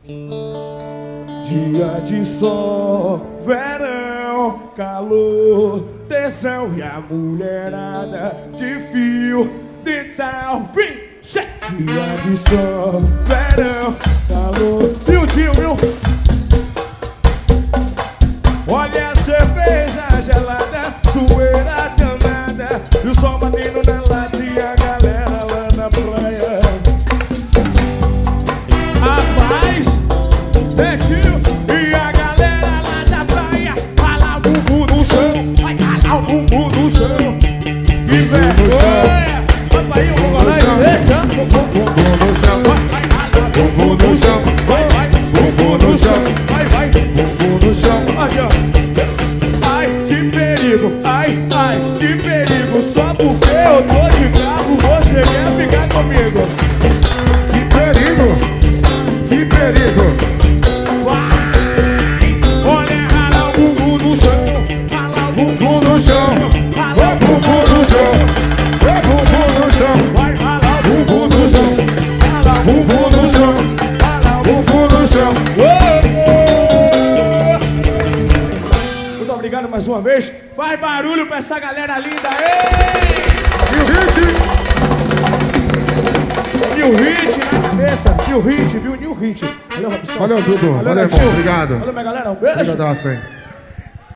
Dia de sol, verão, calor, tesão e a mulherada de fio dental. Vem! Dia de sol, verão, calor. Viu, tio, viu? Olha a cerveja gelada, sueira danada, e o sol batendo na lata e a galera lá na praia. Rapaz, é tio, e a galera lá da praia rala o bumbum no chão, vai ralar o bumbum no chão. Que vergonha! Bota aí um bumbum desse, ó. Bumbum no chão, vai ralar bumbum no chão, vai, bumbum no chão, vai, bumbum no chão. Ai, que perigo, ai, que perigo. Só porque eu tô de carro, você quer ficar comigo. Que perigo, que perigo. Vai, olha, rala o bumbum no chão, rala o bumbum no chão, rala o bumbum no chão, Bumbum no chão, vai ralar o bumbum no chão, rala o bumbum no chão, rala o bumbum no chão. Muito obrigado mais uma vez. Faz barulho pra essa galera linda. Ei! New Hit na cabeça. New Hit, viu? New Hit. Valeu, Robson. Valeu, Dudu. Valeu, irmão. Netinho. Obrigado. Valeu, minha galera. Um beijo. Obrigadaço, hein.